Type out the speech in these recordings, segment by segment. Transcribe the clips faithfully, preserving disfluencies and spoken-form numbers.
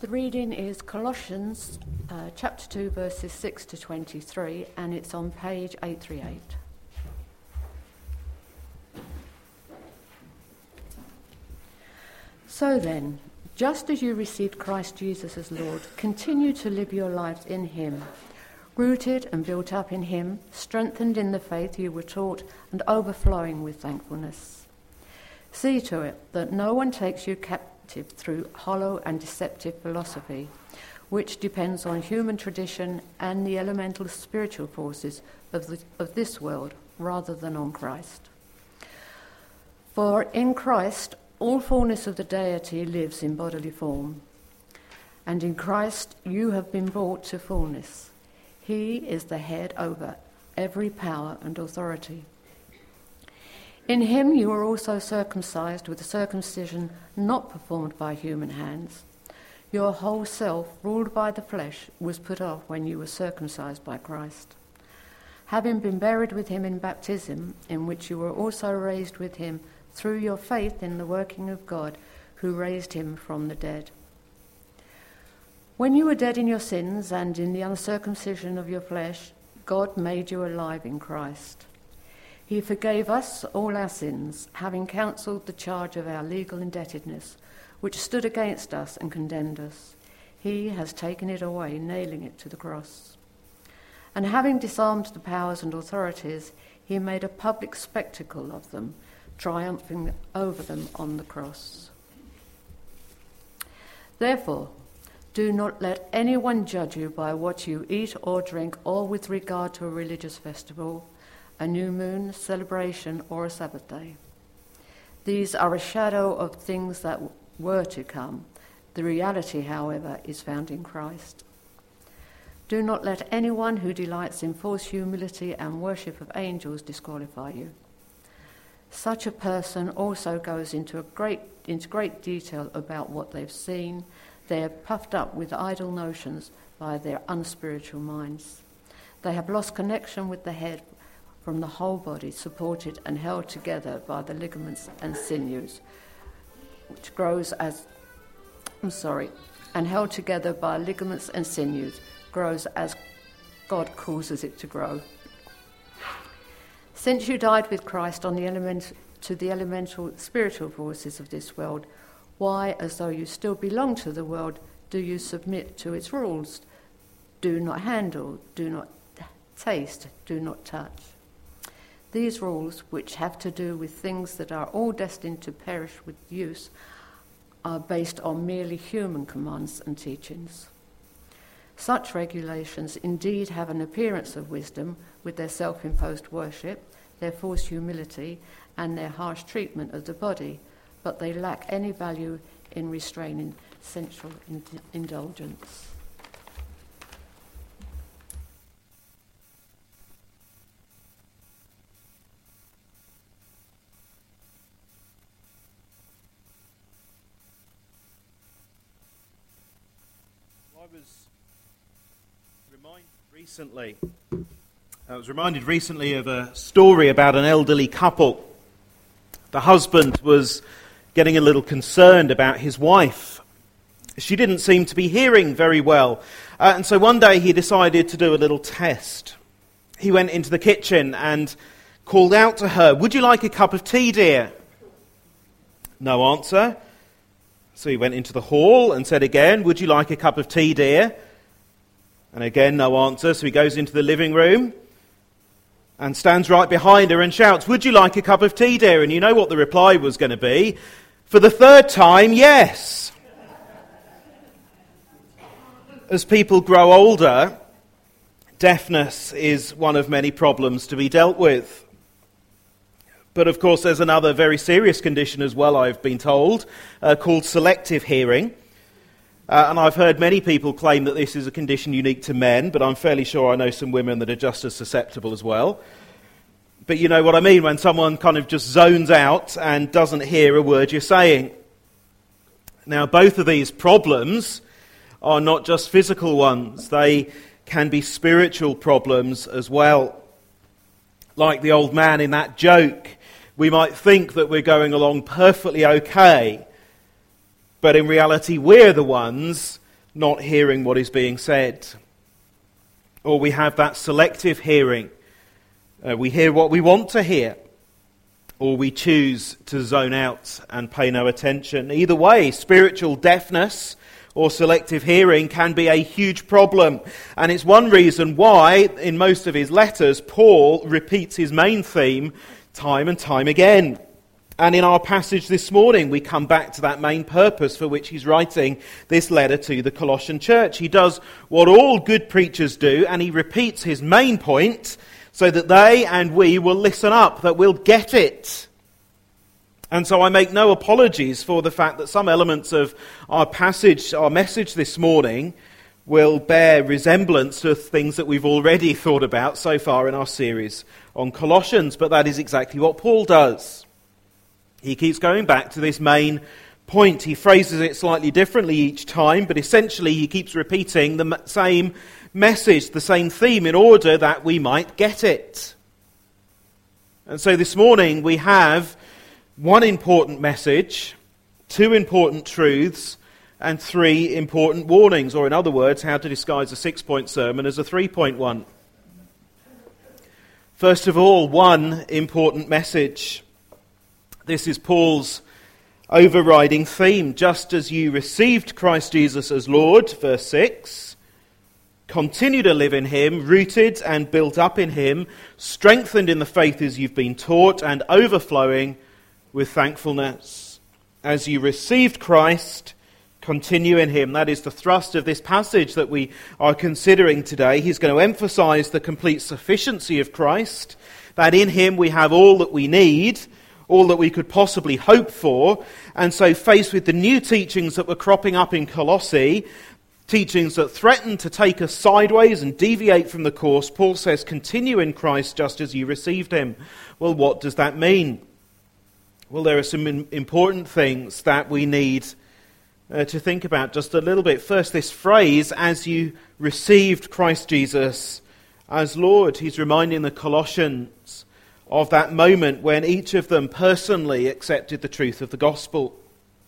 The reading is Colossians uh, chapter two, verses six to twenty-three, and it's on page eight thirty-eight. So then, just as you received Christ Jesus as Lord, continue to live your lives in him, rooted and built up in him, strengthened in the faith you were taught, and overflowing with thankfulness. See to it that no one takes you captive through hollow and deceptive philosophy, which depends on human tradition and the elemental spiritual forces of, the, of this world rather than on Christ. For in Christ all fullness of the deity lives in bodily form, and in Christ you have been brought to fullness. He is the head over every power and authority. In him you were also circumcised with a circumcision not performed by human hands. Your whole self, ruled by the flesh, was put off when you were circumcised by Christ. Having been buried with him in baptism, in which you were also raised with him through your faith in the working of God, who raised him from the dead. When you were dead in your sins and in the uncircumcision of your flesh, God made you alive in Christ. He forgave us all our sins, having cancelled the charge of our legal indebtedness, which stood against us and condemned us. He has taken it away, nailing it to the cross. And having disarmed the powers and authorities, he made a public spectacle of them, triumphing over them on the cross. Therefore, do not let anyone judge you by what you eat or drink, or with regard to a religious festival, a new moon, celebration, or a Sabbath day. These are a shadow of things that were to come. The reality, however, is found in Christ. Do not let anyone who delights in false humility and worship of angels disqualify you. Such a person also goes into a great into great detail about what they've seen. They are puffed up with idle notions by their unspiritual minds. They have lost connection with the head from the whole body, supported and held together by the ligaments and sinews, which grows as, I'm sorry, and held together by ligaments and sinews, grows as God causes it to grow. Since you died with Christ on the element, to the elemental spiritual forces of this world, why, as though you still belong to the world, do you submit to its rules? Do not handle, do not taste, do not touch. These rules, which have to do with things that are all destined to perish with use, are based on merely human commands and teachings. Such regulations indeed have an appearance of wisdom with their self-imposed worship, their forced humility, and their harsh treatment of the body, but they lack any value in restraining sensual in- indulgence. I was reminded recently, I was reminded recently of a story about an elderly couple. The husband was getting a little concerned about his wife. She didn't seem to be hearing very well, uh, and so one day he decided to do a little test. He went into the kitchen and called out to her, "Would you like a cup of tea, dear?" No answer. So he went into the hall and said again, "Would you like a cup of tea, dear?" And again, no answer. So he goes into the living room and stands right behind her and shouts, "Would you like a cup of tea, dear?" And you know what the reply was going to be. For the third time, yes. As people grow older, deafness is one of many problems to be dealt with. But of course there's another very serious condition as well, I've been told, uh, called selective hearing. Uh, and I've heard many people claim that this is a condition unique to men, but I'm fairly sure I know some women that are just as susceptible as well. But you know what I mean when someone kind of just zones out and doesn't hear a word you're saying. Now both of these problems are not just physical ones, they can be spiritual problems as well. Like the old man in that joke, we might think that we're going along perfectly okay, but in reality we're the ones not hearing what is being said. Or we have that selective hearing. Uh, we hear what we want to hear. Or we choose to zone out and pay no attention. Either way, spiritual deafness or selective hearing can be a huge problem. And it's one reason why, in most of his letters, Paul repeats his main theme time and time again. And in our passage this morning, we come back to that main purpose for which he's writing this letter to the Colossian church. He does what all good preachers do, and he repeats his main point so that they and we will listen up, that we'll get it. And so I make no apologies for the fact that some elements of our passage, our message this morning, will bear resemblance to things that we've already thought about so far in our series on Colossians, but that is exactly what Paul does. He keeps going back to this main point. He phrases it slightly differently each time, but essentially he keeps repeating the same message, the same theme, in order that we might get it. And so this morning we have one important message, two important truths, and three important warnings, or in other words, how to disguise a six-point sermon as a three-point one. First of all, one important message. This is Paul's overriding theme. Just as you received Christ Jesus as Lord, verse six, continue to live in him, rooted and built up in him, strengthened in the faith as you've been taught, and overflowing with thankfulness. As you received Christ, continue in him. That is the thrust of this passage that we are considering today. He's going to emphasize the complete sufficiency of Christ, that in him we have all that we need, all that we could possibly hope for. And so faced with the new teachings that were cropping up in Colossae, teachings that threaten to take us sideways and deviate from the course, Paul says, continue in Christ just as you received him. Well, what does that mean? Well, there are some important things that we need uh, to think about just a little bit. First, this phrase, as you received Christ Jesus as Lord. He's reminding the Colossians of that moment when each of them personally accepted the truth of the gospel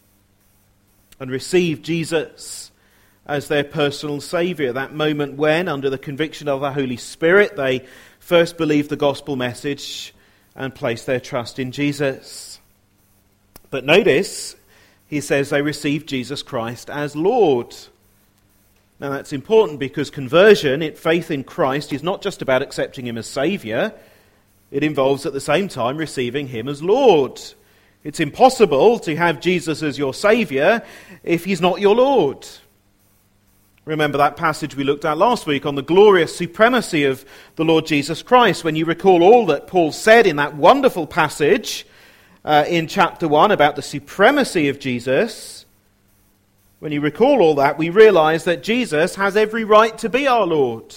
and received Jesus as their personal Saviour. That moment when, under the conviction of the Holy Spirit, they first believed the gospel message and placed their trust in Jesus. But notice, he says they received Jesus Christ as Lord. Now that's important because conversion, it, faith in Christ, is not just about accepting him as Saviour. It involves at the same time receiving him as Lord. It's impossible to have Jesus as your Saviour if he's not your Lord. Remember that passage we looked at last week on the glorious supremacy of the Lord Jesus Christ. When you recall all that Paul said in that wonderful passage uh, in chapter one about the supremacy of Jesus, when you recall all that, we realise that Jesus has every right to be our Lord.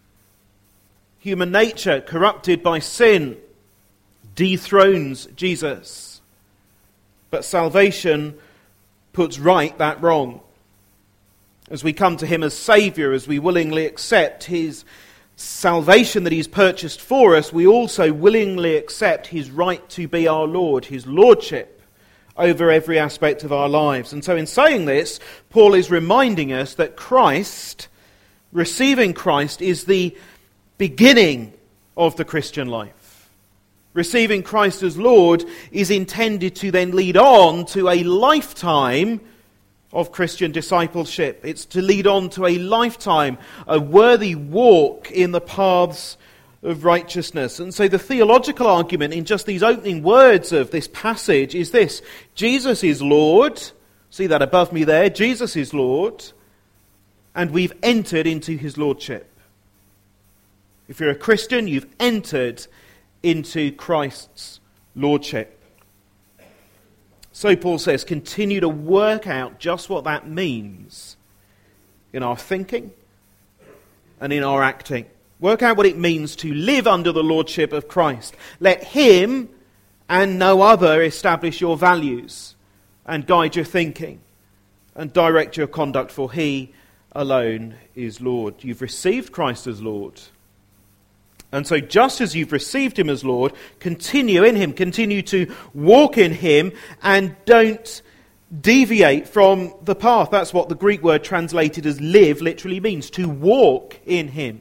Human nature, corrupted by sin, dethrones Jesus. But salvation puts right that wrong. As we come to him as Saviour, as we willingly accept his salvation that he's purchased for us, we also willingly accept his right to be our Lord, his lordship over every aspect of our lives. And so in saying this, Paul is reminding us that Christ, receiving Christ, is the beginning of the Christian life. Receiving Christ as Lord is intended to then lead on to a lifetime of Christian discipleship. It's to lead on to a lifetime, a worthy walk in the paths of righteousness. And so the theological argument in just these opening words of this passage is this: Jesus is Lord. See that above me there? Jesus is Lord. And we've entered into his lordship. If you're a Christian, you've entered into Christ's lordship. So Paul says, continue to work out just what that means in our thinking and in our acting. Work out what it means to live under the lordship of Christ. Let him and no other establish your values and guide your thinking and direct your conduct, for he alone is Lord. You've received Christ as Lord. And so just as you've received him as Lord, continue in him, continue to walk in him, and don't deviate from the path. That's what the Greek word translated as live literally means, to walk in him.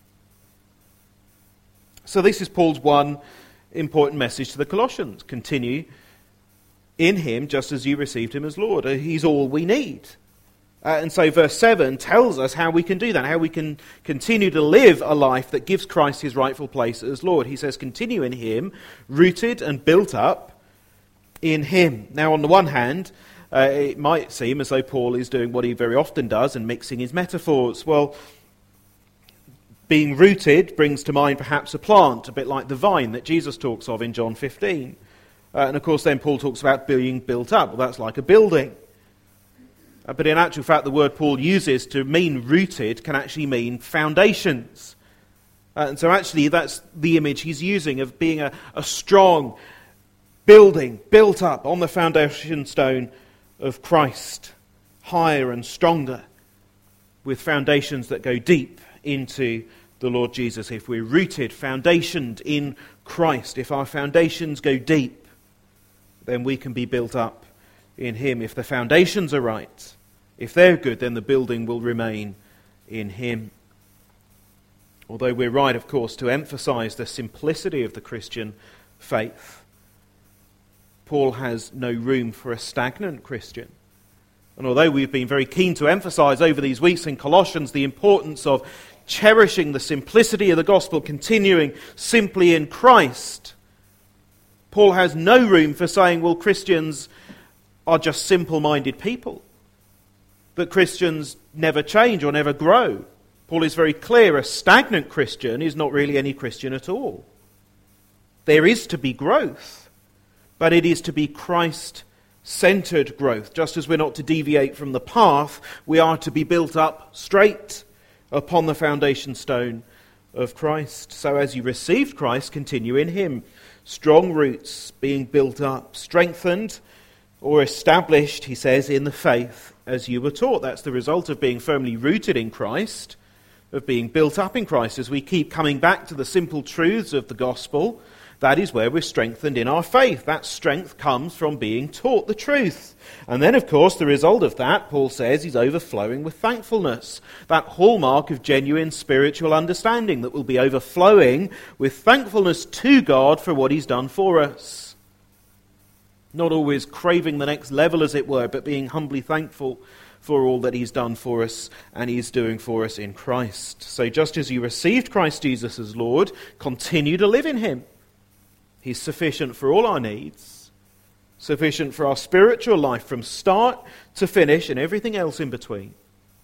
So this is Paul's one important message to the Colossians. Continue in him just as you received him as Lord. He's all we need. Uh, and so verse seven tells us how we can do that, how we can continue to live a life that gives Christ his rightful place as Lord. He says, continue in him, rooted and built up in him. Now, on the one hand, uh, it might seem as though Paul is doing what he very often does and mixing his metaphors. Well, being rooted brings to mind perhaps a plant, a bit like the vine that Jesus talks of in John fifteen. Uh, and of course then Paul talks about being built up. Well, that's like a building. Uh, but in actual fact, the word Paul uses to mean rooted can actually mean foundations. Uh, and so actually that's the image he's using of being a, a strong building built up on the foundation stone of Christ, higher and stronger, with foundations that go deep into the Lord Jesus. If we're rooted, foundationed in Christ, if our foundations go deep, then we can be built up in him. If the foundations are right, if they're good, then the building will remain in him. Although we're right, of course, to emphasize the simplicity of the Christian faith, Paul has no room for a stagnant Christian. And although we've been very keen to emphasize over these weeks in Colossians the importance of cherishing the simplicity of the gospel, continuing simply in Christ, Paul has no room for saying, well, Christians are just simple-minded people, that Christians never change or never grow. Paul is very clear, a stagnant Christian is not really any Christian at all. There is to be growth, but it is to be Christ-centered growth. Just as we're not to deviate from the path, we are to be built up straight upon the foundation stone of Christ. So as you received Christ, continue in him. Strong roots being built up, strengthened or established, he says, in the faith as you were taught. That's the result of being firmly rooted in Christ, of being built up in Christ. As we keep coming back to the simple truths of the gospel, that is where we're strengthened in our faith. That strength comes from being taught the truth. And then, of course, the result of that, Paul says, is overflowing with thankfulness. That hallmark of genuine spiritual understanding that will be overflowing with thankfulness to God for what he's done for us. Not always craving the next level, as it were, but being humbly thankful for all that he's done for us and he's doing for us in Christ. So just as you received Christ Jesus as Lord, continue to live in him. He's sufficient for all our needs, sufficient for our spiritual life from start to finish and everything else in between.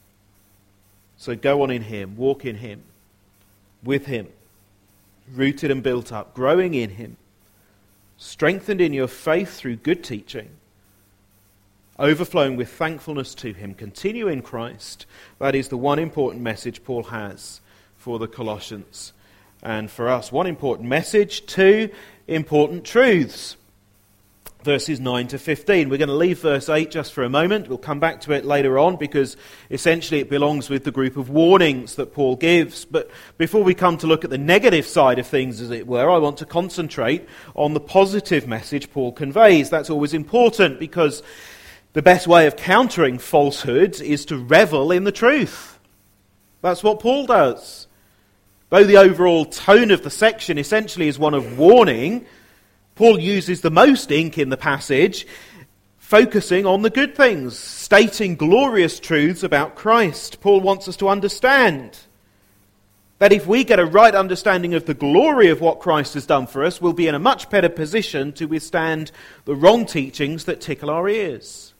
So go on in him, walk in him, with him, rooted and built up, growing in him, strengthened in your faith through good teaching, overflowing with thankfulness to him. Continue in Christ. That is the one important message Paul has for the Colossians and for us. One important message, two important truths. Verses nine to fifteen. We're going to leave verse eight just for a moment. We'll come back to it later on because essentially it belongs with the group of warnings that Paul gives. But before we come to look at the negative side of things, as it were, I want to concentrate on the positive message Paul conveys. That's always important because the best way of countering falsehood is to revel in the truth. That's what Paul does. Though the overall tone of the section essentially is one of warning, Paul uses the most ink in the passage, focusing on the good things, stating glorious truths about Christ. Paul wants us to understand that if we get a right understanding of the glory of what Christ has done for us, we'll be in a much better position to withstand the wrong teachings that tickle our ears.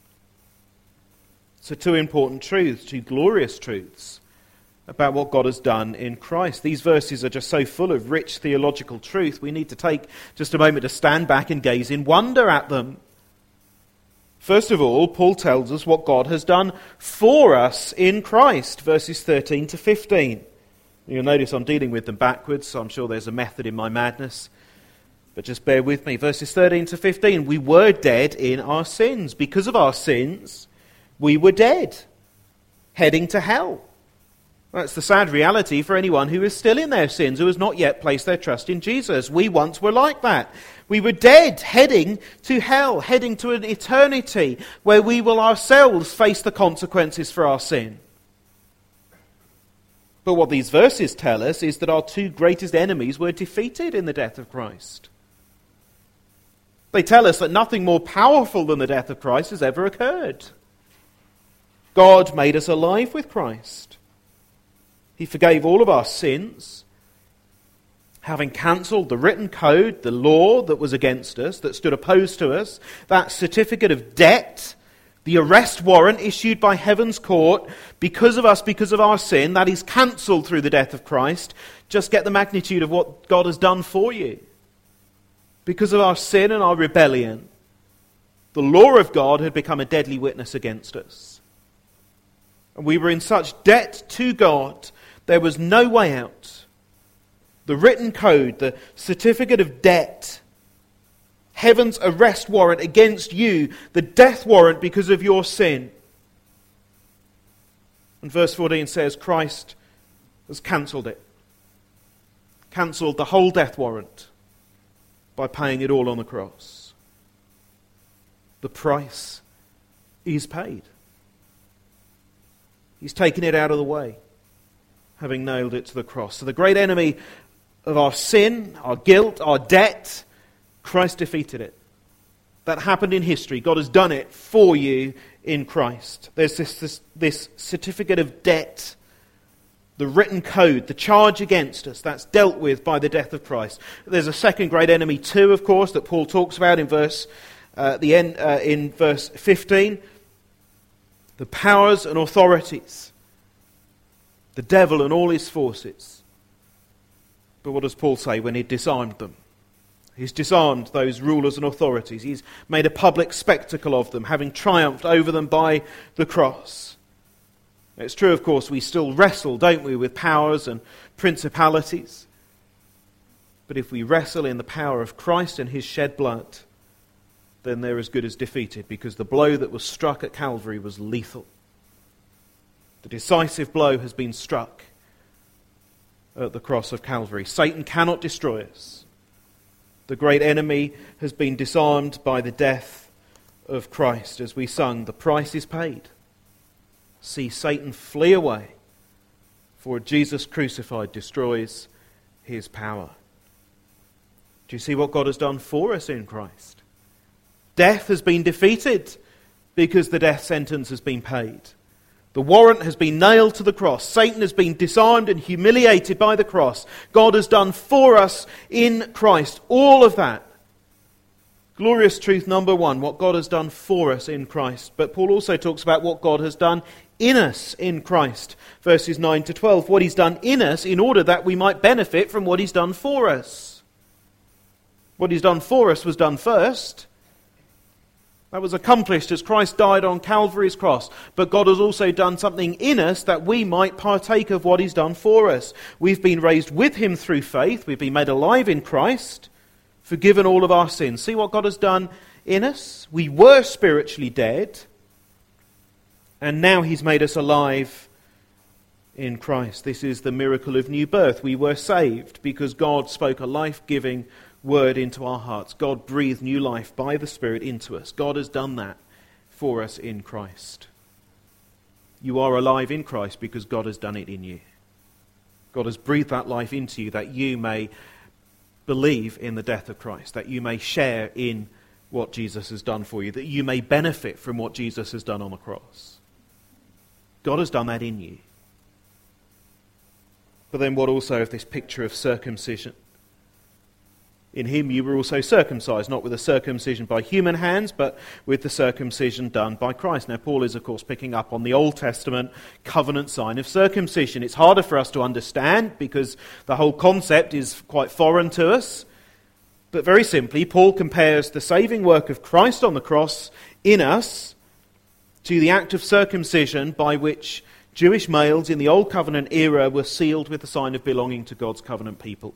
So two important truths, two glorious truths about what God has done in Christ. These verses are just so full of rich theological truth, we need to take just a moment to stand back and gaze in wonder at them. First of all, Paul tells us what God has done for us in Christ, verses thirteen to fifteen. You'll notice I'm dealing with them backwards, so I'm sure there's a method in my madness. But just bear with me. Verses thirteen to fifteen. We were dead in our sins. Because of our sins, we were dead, heading to hell. That's the sad reality for anyone who is still in their sins, who has not yet placed their trust in Jesus. We once were like that. We were dead, heading to hell, heading to an eternity where we will ourselves face the consequences for our sin. But what these verses tell us is that our two greatest enemies were defeated in the death of Christ. They tell us that nothing more powerful than the death of Christ has ever occurred. God made us alive with Christ. He forgave all of our sins, having cancelled the written code, the law that was against us, that stood opposed to us, that certificate of debt, the arrest warrant issued by heaven's court because of us, because of our sin, that is cancelled through the death of Christ. Just get the magnitude of what God has done for you. Because of our sin and our rebellion, the law of God had become a deadly witness against us. And we were in such debt to God, there was no way out. The written code, the certificate of debt, heaven's arrest warrant against you, the death warrant because of your sin. And verse fourteen says Christ has cancelled it. Cancelled the whole death warrant by paying it all on the cross. The price is paid. He's taken it out of the way, having nailed it to the cross. So the great enemy of our sin, our guilt, our debt, Christ defeated it. That happened in history. God has done it for you in Christ. There's this, this, this certificate of debt, the written code, the charge against us, that's dealt with by the death of Christ. There's a second great enemy too, of course, that Paul talks about in verse uh, the end uh, in verse fifteen. The powers and authorities, the devil and all his forces. But what does Paul say when he disarmed them? He's disarmed those rulers and authorities. He's made a public spectacle of them, having triumphed over them by the cross. It's true, of course, we still wrestle, don't we, with powers and principalities. But if we wrestle in the power of Christ and his shed blood, then they're as good as defeated, because the blow that was struck at Calvary was lethal. The decisive blow has been struck at the cross of Calvary. Satan cannot destroy us. The great enemy has been disarmed by the death of Christ. As we sung, the price is paid. See Satan flee away, for Jesus crucified destroys his power. Do you see what God has done for us in Christ? Death has been defeated because the death sentence has been paid. The warrant has been nailed to the cross. Satan has been disarmed and humiliated by the cross. God has done for us in Christ all of that. Glorious truth number one, what God has done for us in Christ. But Paul also talks about what God has done in us in Christ. Verses nine to twelve, what he's done in us in order that we might benefit from what he's done for us. What he's done for us was done first. That was accomplished as Christ died on Calvary's cross. But God has also done something in us that we might partake of what he's done for us. We've been raised with him through faith. We've been made alive in Christ, forgiven all of our sins. See what God has done in us? We were spiritually dead, and now he's made us alive in Christ. This is the miracle of new birth. We were saved because God spoke a life-giving word into our hearts. God breathed new life by the Spirit into us. God has done that for us in Christ. You are alive in Christ because God has done it in you. God has breathed that life into you that you may believe in the death of Christ, that you may share in what Jesus has done for you, that you may benefit from what Jesus has done on the cross. God has done that in you. But then what also of this picture of circumcision? In him you were also circumcised, not with a circumcision by human hands, but with the circumcision done by Christ. Now Paul is of course picking up on the Old Testament covenant sign of circumcision. It's harder for us to understand because the whole concept is quite foreign to us. But very simply, Paul compares the saving work of Christ on the cross in us to the act of circumcision by which Jewish males in the Old Covenant era were sealed with the sign of belonging to God's covenant people.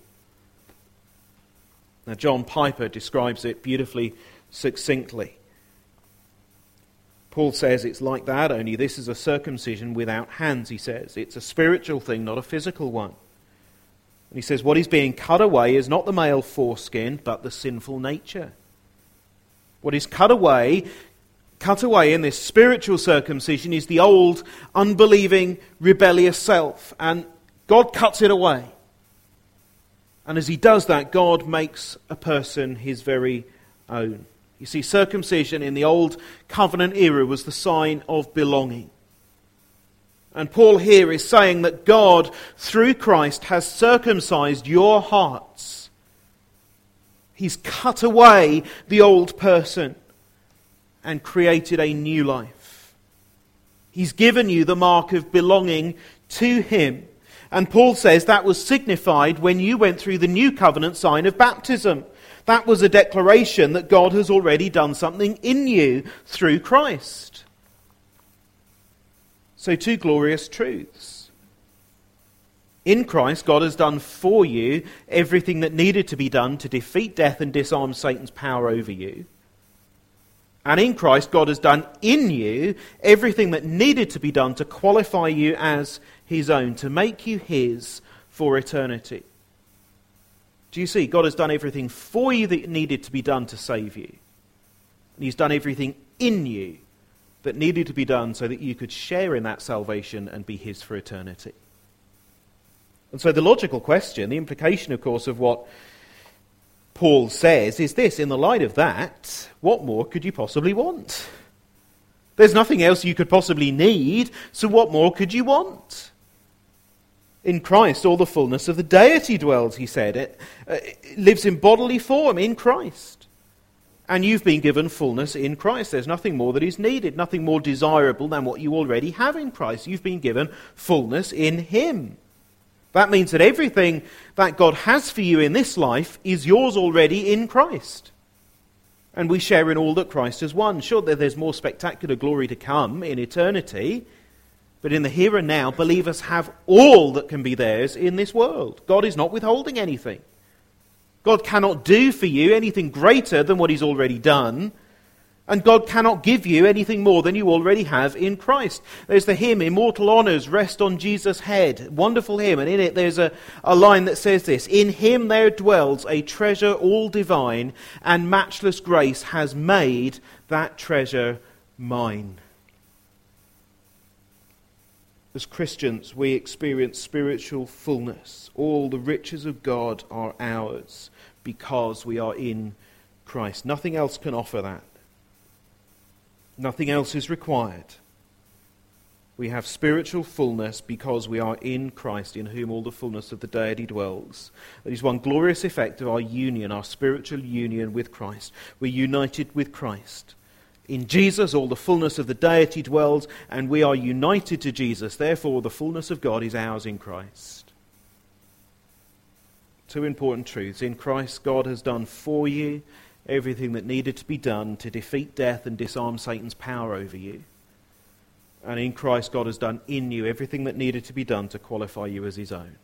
Now, John Piper describes it beautifully, succinctly. Paul says it's like that, only this is a circumcision without hands, he says. It's a spiritual thing, not a physical one. And he says what is being cut away is not the male foreskin, but the sinful nature. What is cut away, cut away in this spiritual circumcision is the old, unbelieving, rebellious self. And God cuts it away. And as he does that, God makes a person his very own. You see, circumcision in the old covenant era was the sign of belonging. And Paul here is saying that God, through Christ, has circumcised your hearts. He's cut away the old person and created a new life. He's given you the mark of belonging to him. And Paul says that was signified when you went through the new covenant sign of baptism. That was a declaration that God has already done something in you through Christ. So two glorious truths. In Christ, God has done for you everything that needed to be done to defeat death and disarm Satan's power over you. And in Christ, God has done in you everything that needed to be done to qualify you as his own, to make you his for eternity. Do you see? God has done everything for you that needed to be done to save you. And he's done everything in you that needed to be done so that you could share in that salvation and be his for eternity. And so the logical question, the implication, of course, of what Paul says is this: in the light of that, what more could you possibly want? There's nothing else you could possibly need, so what more could you want? In Christ, all the fullness of the deity dwells, he said. It, uh, it lives in bodily form in Christ. And you've been given fullness in Christ. There's nothing more that is needed, nothing more desirable than what you already have in Christ. You've been given fullness in him. That means that everything that God has for you in this life is yours already in Christ. And we share in all that Christ has won. Sure, there's more spectacular glory to come in eternity, but in the here and now, believers have all that can be theirs in this world. God is not withholding anything. God cannot do for you anything greater than what he's already done. And God cannot give you anything more than you already have in Christ. There's the hymn, Immortal Honours Rest on Jesus' Head. Wonderful hymn. And in it there's a, a line that says this: in him there dwells a treasure all divine, and matchless grace has made that treasure mine. As Christians, we experience spiritual fullness. All the riches of God are ours because we are in Christ. Nothing else can offer that. Nothing else is required. We have spiritual fullness because we are in Christ, in whom all the fullness of the deity dwells. That is one glorious effect of our union, our spiritual union with Christ. We're united with Christ. In Jesus, all the fullness of the deity dwells, and we are united to Jesus. Therefore, the fullness of God is ours in Christ. Two important truths. In Christ, God has done for you everything that needed to be done to defeat death and disarm Satan's power over you. And in Christ, God has done in you everything that needed to be done to qualify you as his own.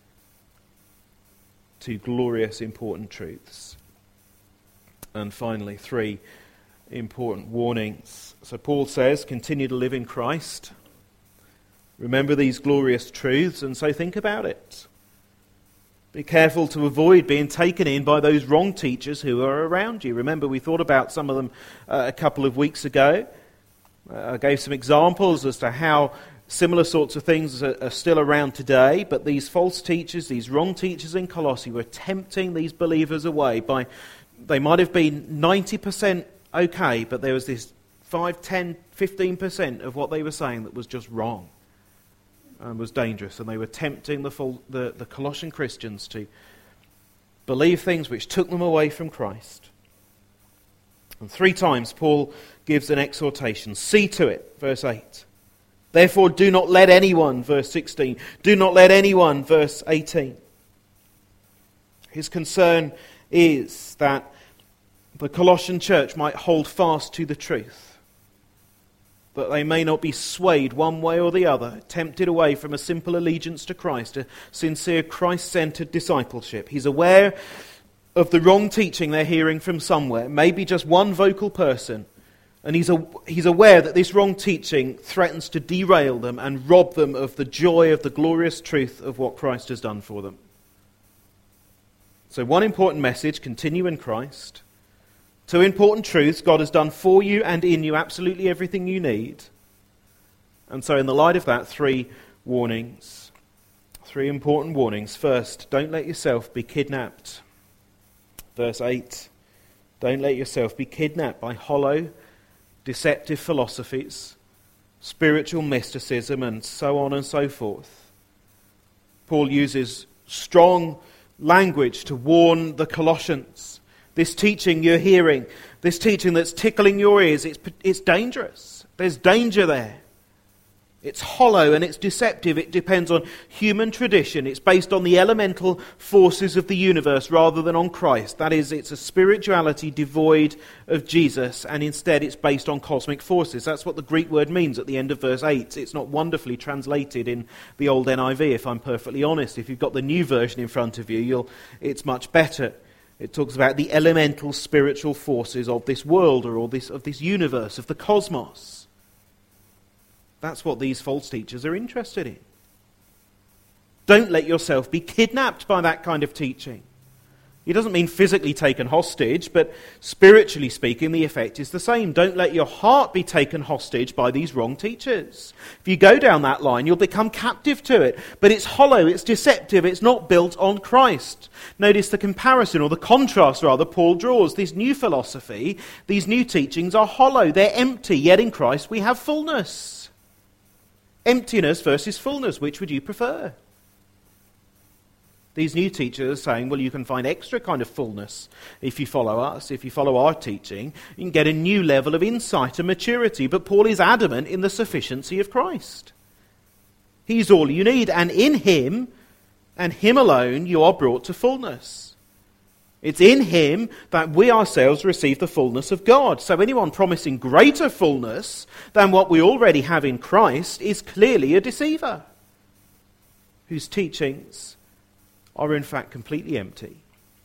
Two glorious, important truths. And finally, three important warnings. So Paul says, continue to live in Christ. Remember these glorious truths, and so think about it. Be careful to avoid being taken in by those wrong teachers who are around you. Remember, we thought about some of them uh, a couple of weeks ago. Uh, I gave some examples as to how similar sorts of things are, are still around today, but these false teachers, these wrong teachers in Colossae were tempting these believers away by, they might have been ninety percent okay, but there was this five, ten, fifteen percent of what they were saying that was just wrong and was dangerous. And they were tempting the, full, the, the Colossian Christians to believe things which took them away from Christ. And three times Paul gives an exhortation. See to it, verse eight. Therefore do not let anyone, verse sixteen. Do not let anyone, verse eighteen. His concern is that the Colossian church might hold fast to the truth, that they may not be swayed one way or the other, tempted away from a simple allegiance to Christ, a sincere Christ-centered discipleship. He's aware of the wrong teaching they're hearing from somewhere, maybe just one vocal person, And he's, a, he's aware that this wrong teaching threatens to derail them and rob them of the joy of the glorious truth of what Christ has done for them. So one important message, continue in Christ. Two important truths, God has done for you and in you absolutely everything you need. And so in the light of that, three warnings. Three important warnings. First, don't let yourself be kidnapped. Verse eight, don't let yourself be kidnapped by hollow, deceptive philosophies, spiritual mysticism, and so on and so forth. Paul uses strong language to warn the Colossians. This teaching you're hearing, this teaching that's tickling your ears, it's, it's dangerous. There's danger there. It's hollow and it's deceptive. It depends on human tradition. It's based on the elemental forces of the universe rather than on Christ. That is, it's a spirituality devoid of Jesus, and instead it's based on cosmic forces. That's what the Greek word means at the end of verse eight. It's not wonderfully translated in the old N I V, if I'm perfectly honest. If you've got the new version in front of you, you'll, it's much better. It talks about the elemental spiritual forces of this world, or, or this, of this universe, of the cosmos. That's what these false teachers are interested in. Don't let yourself be kidnapped by that kind of teaching. It doesn't mean physically taken hostage, but spiritually speaking, the effect is the same. Don't let your heart be taken hostage by these wrong teachers. If you go down that line, you'll become captive to it. But it's hollow, it's deceptive, it's not built on Christ. Notice the comparison, or the contrast rather, Paul draws. This new philosophy, these new teachings are hollow, they're empty, yet in Christ we have fullness. Emptiness versus fullness, which would you prefer? These new teachers are saying, well, you can find extra kind of fullness if you follow us, if you follow our teaching. You can get a new level of insight and maturity. But Paul is adamant in the sufficiency of Christ. He's all you need, and in him, and him alone, you are brought to fullness. It's in him that we ourselves receive the fullness of God. So anyone promising greater fullness than what we already have in Christ is clearly a deceiver, whose teachings are in fact completely empty.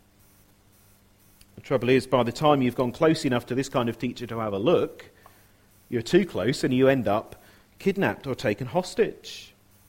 The trouble is, by the time you've gone close enough to this kind of teacher to have a look, you're too close and you end up kidnapped or taken hostage.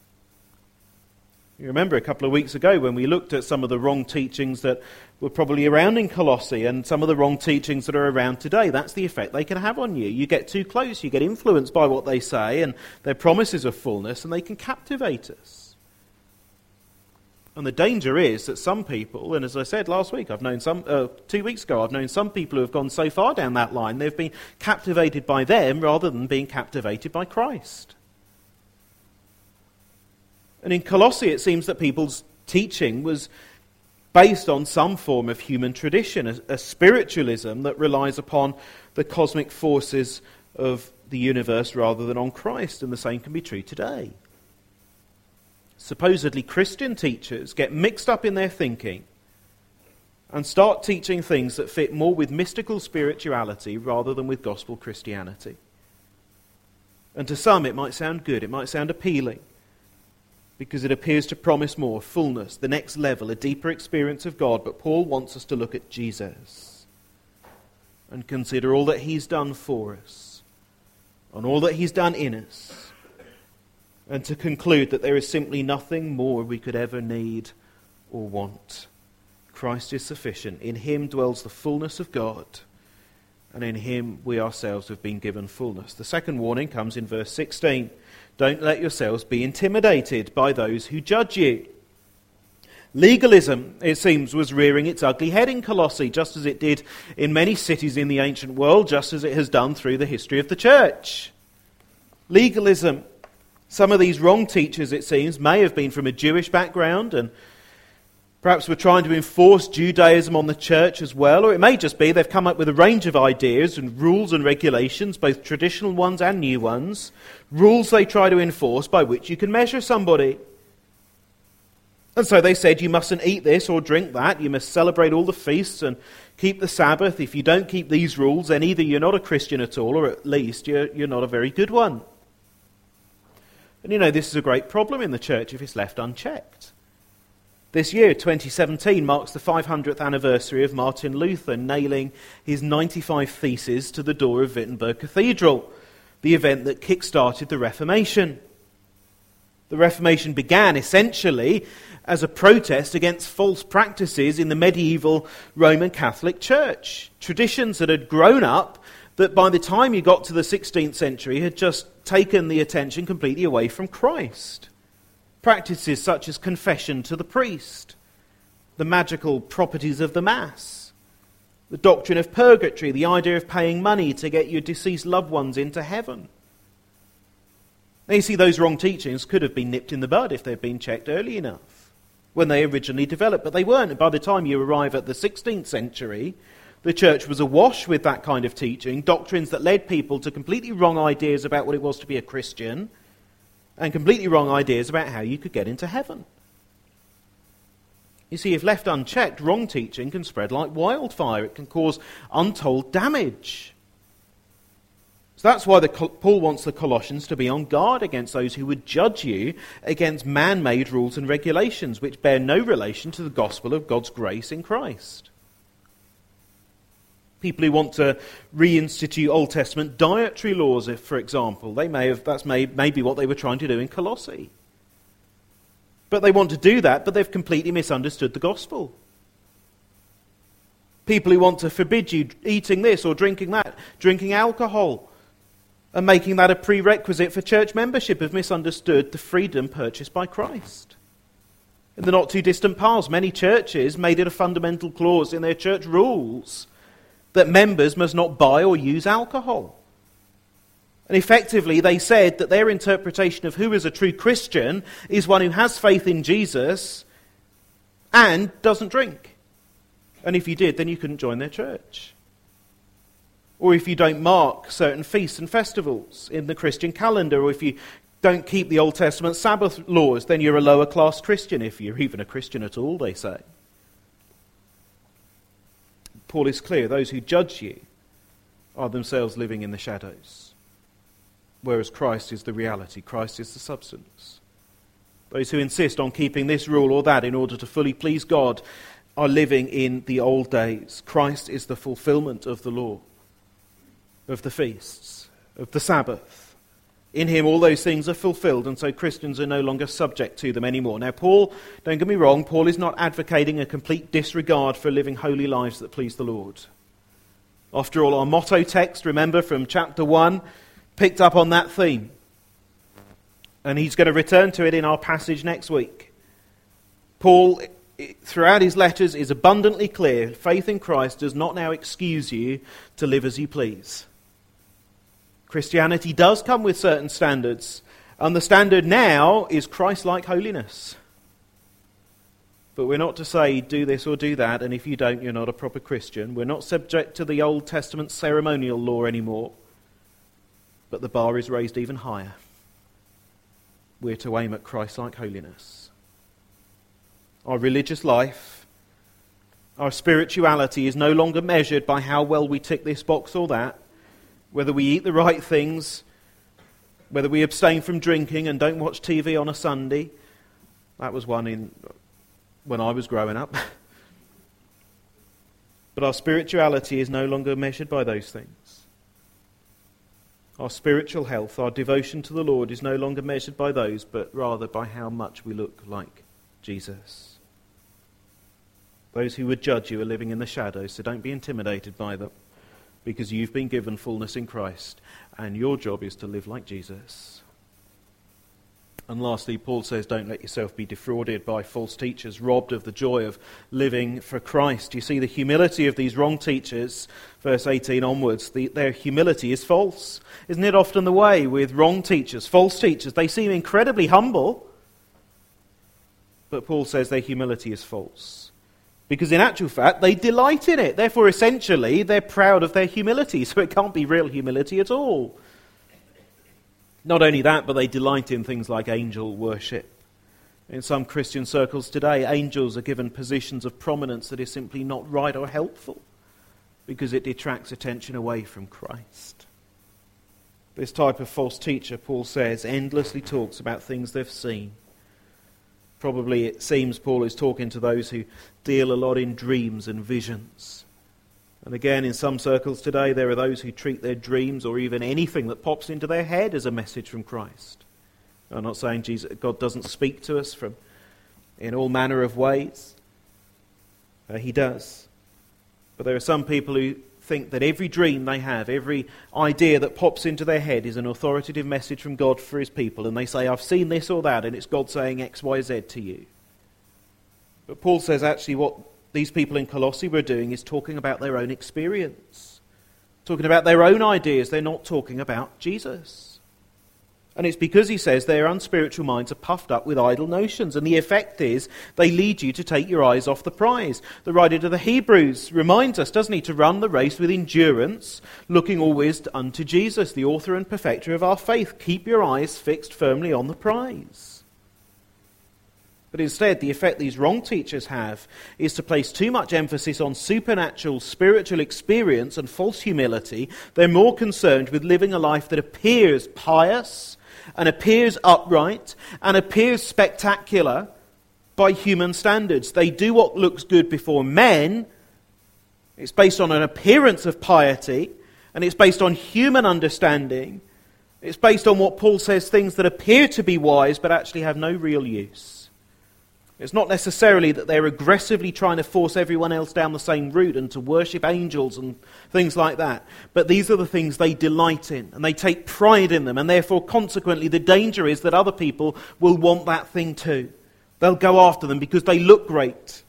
You remember a couple of weeks ago when we looked at some of the wrong teachings that were probably around in Colossae and some of the wrong teachings that are around today. That's the effect they can have on you. You get too close, you get influenced by what they say and their promises of fullness, and they can captivate us. And the danger is that some people, and as I said last week, I've known some, uh, two weeks ago, I've known some people who have gone so far down that line, they've been captivated by them rather than being captivated by Christ. And in Colossae, it seems that people's teaching was based on some form of human tradition, a, a spiritualism that relies upon the cosmic forces of the universe rather than on Christ, and the same can be true today. Supposedly Christian teachers get mixed up in their thinking and start teaching things that fit more with mystical spirituality rather than with gospel Christianity. And to some it might sound good, it might sound appealing, because it appears to promise more, fullness, the next level, a deeper experience of God. But Paul wants us to look at Jesus and consider all that he's done for us and all that he's done in us, and to conclude that there is simply nothing more we could ever need or want. Christ is sufficient. In him dwells the fullness of God, and in him we ourselves have been given fullness. The second warning comes in verse sixteen. Don't let yourselves be intimidated by those who judge you. Legalism, it seems, was rearing its ugly head in Colossae, just as it did in many cities in the ancient world, just as it has done through the history of the church. Legalism. Some of these wrong teachers, it seems, may have been from a Jewish background and perhaps were trying to enforce Judaism on the church as well, or it may just be they've come up with a range of ideas and rules and regulations, both traditional ones and new ones, rules they try to enforce by which you can measure somebody. And so they said you mustn't eat this or drink that, you must celebrate all the feasts and keep the Sabbath. If you don't keep these rules, then either you're not a Christian at all, or at least you're, you're not a very good one. And you know, this is a great problem in the church if it's left unchecked. This year, twenty seventeen, marks the five hundredth anniversary of Martin Luther nailing his ninety-five Theses to the door of Wittenberg Cathedral, the event that kick-started the Reformation. The Reformation began essentially as a protest against false practices in the medieval Roman Catholic Church, traditions that had grown up that by the time you got to the sixteenth century had just taken the attention completely away from Christ. Practices such as confession to the priest, the magical properties of the Mass, the doctrine of purgatory, the idea of paying money to get your deceased loved ones into heaven. Now you see, those wrong teachings could have been nipped in the bud if they'd been checked early enough, when they originally developed, but they weren't. And by the time you arrive at the sixteenth century, the church was awash with that kind of teaching, doctrines that led people to completely wrong ideas about what it was to be a Christian, and completely wrong ideas about how you could get into heaven. You see, if left unchecked, wrong teaching can spread like wildfire. It can cause untold damage. So that's why the, Paul wants the Colossians to be on guard against those who would judge you against man-made rules and regulations which bear no relation to the gospel of God's grace in Christ. People who want to reinstitute Old Testament dietary laws, if, for example, they may have that's may, maybe what they were trying to do in Colossae. But they want to do that, but they've completely misunderstood the gospel. People who want to forbid you eating this or drinking that, drinking alcohol, and making that a prerequisite for church membership have misunderstood the freedom purchased by Christ. In the not too distant past, many churches made it a fundamental clause in their church rules that members must not buy or use alcohol. And effectively they said that their interpretation of who is a true Christian is one who has faith in Jesus and doesn't drink. And if you did, then you couldn't join their church. Or if you don't mark certain feasts and festivals in the Christian calendar, or if you don't keep the Old Testament Sabbath laws, then you're a lower class Christian, if you're even a Christian at all, they say. Paul is clear, those who judge you are themselves living in the shadows, whereas Christ is the reality, Christ is the substance. Those who insist on keeping this rule or that in order to fully please God are living in the old days. Christ is the fulfillment of the law, of the feasts, of the Sabbath. In him all those things are fulfilled, and so Christians are no longer subject to them anymore. Now Paul, don't get me wrong, Paul is not advocating a complete disregard for living holy lives that please the Lord. After all, our motto text, remember, from chapter one, picked up on that theme. And he's going to return to it in our passage next week. Paul, throughout his letters, is abundantly clear. Faith in Christ does not now excuse you to live as you please. Christianity does come with certain standards, and the standard now is Christ-like holiness. But we're not to say, do this or do that, and if you don't, you're not a proper Christian. We're not subject to the Old Testament ceremonial law anymore, but the bar is raised even higher. We're to aim at Christ-like holiness. Our religious life, our spirituality is no longer measured by how well we tick this box or that, whether we eat the right things, whether we abstain from drinking and don't watch T V on a Sunday. That was one in when I was growing up. But our spirituality is no longer measured by those things. Our spiritual health, our devotion to the Lord is no longer measured by those, but rather by how much we look like Jesus. Those who would judge you are living in the shadows, so don't be intimidated by them, because you've been given fullness in Christ, and your job is to live like Jesus. And lastly, Paul says, don't let yourself be defrauded by false teachers, robbed of the joy of living for Christ. You see the humility of these wrong teachers, verse eighteen onwards, the, their humility is false. Isn't it often the way with wrong teachers, false teachers? They seem incredibly humble, but Paul says their humility is false. Because in actual fact, they delight in it. Therefore, essentially, they're proud of their humility, so it can't be real humility at all. Not only that, but they delight in things like angel worship. In some Christian circles today, angels are given positions of prominence that is simply not right or helpful, because it detracts attention away from Christ. This type of false teacher, Paul says, endlessly talks about things they've seen, Probably it seems Paul is talking to those who deal a lot in dreams and visions. And again, in some circles today, there are those who treat their dreams or even anything that pops into their head as a message from Christ. I'm not saying Jesus, God doesn't speak to us from in all manner of ways. Uh, he does. But there are some people who think that every dream they have, every idea that pops into their head is an authoritative message from God for his people. And they say, I've seen this or that, and it's God saying X, Y, Z to you. But Paul says actually what these people in Colossae were doing is talking about their own experience. Talking about their own ideas. They're not talking about Jesus. And it's because he says their unspiritual minds are puffed up with idle notions. And the effect is they lead you to take your eyes off the prize. The writer to the Hebrews reminds us, doesn't he, to run the race with endurance, looking always unto Jesus, the author and perfecter of our faith. Keep your eyes fixed firmly on the prize. But instead, the effect these wrong teachers have is to place too much emphasis on supernatural spiritual experience and false humility. They're more concerned with living a life that appears pious and appears upright and appears spectacular by human standards. They do what looks good before men. It's based on an appearance of piety, and it's based on human understanding. It's based on what Paul says, things that appear to be wise but actually have no real use. It's not necessarily that they're aggressively trying to force everyone else down the same route and to worship angels and things like that. But these are the things they delight in, and they take pride in them, and therefore, consequently, the danger is that other people will want that thing too. They'll go after them because they look great,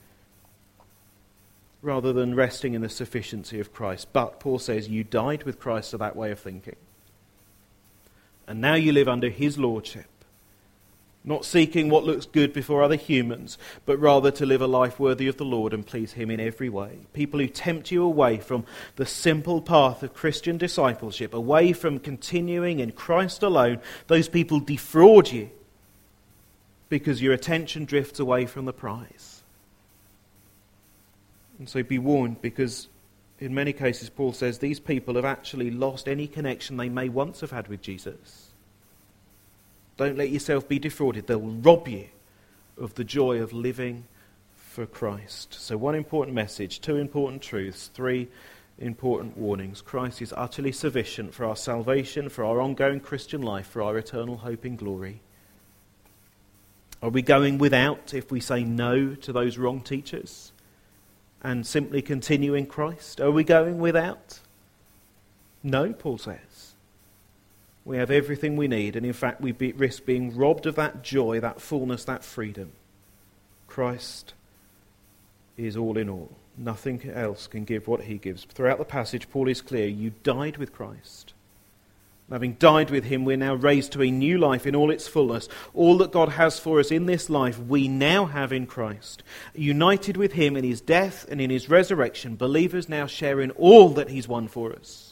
rather than resting in the sufficiency of Christ. But Paul says, you died with Christ to that way of thinking. And now you live under his lordship. Not seeking what looks good before other humans, but rather to live a life worthy of the Lord and please him in every way. People who tempt you away from the simple path of Christian discipleship, away from continuing in Christ alone, those people defraud you because your attention drifts away from the prize. And so be warned, because in many cases Paul says these people have actually lost any connection they may once have had with Jesus. Don't let yourself be defrauded. They'll rob you of the joy of living for Christ. So one important message, two important truths, three important warnings. Christ is utterly sufficient for our salvation, for our ongoing Christian life, for our eternal hope in glory. Are we going without if we say no to those wrong teachers and simply continue in Christ? Are we going without? No, Paul says. We have everything we need, and in fact we be, risk being robbed of that joy, that fullness, that freedom. Christ is all in all. Nothing else can give what he gives. Throughout the passage, Paul is clear, you died with Christ. Having died with him, we're now raised to a new life in all its fullness. All that God has for us in this life, we now have in Christ. United with him in his death and in his resurrection, believers now share in all that he's won for us.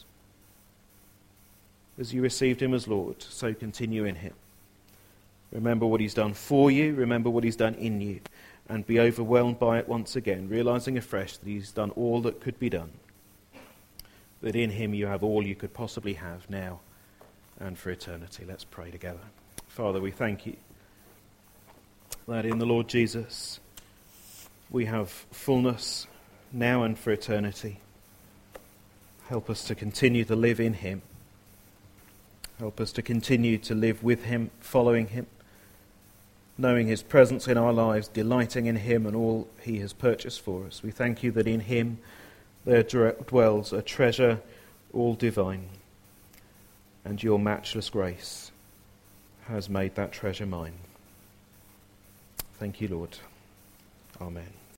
As you received him as Lord, so continue in him. Remember what he's done for you, remember what he's done in you, and be overwhelmed by it once again, realizing afresh that he's done all that could be done, that in him you have all you could possibly have now and for eternity. Let's pray together. Father, we thank you that in the Lord Jesus we have fullness now and for eternity. Help us to continue to live in him. Help us to continue to live with him, following him, knowing his presence in our lives, delighting in him and all he has purchased for us. We thank you that in him there dwells a treasure all divine, and your matchless grace has made that treasure mine. Thank you, Lord. Amen.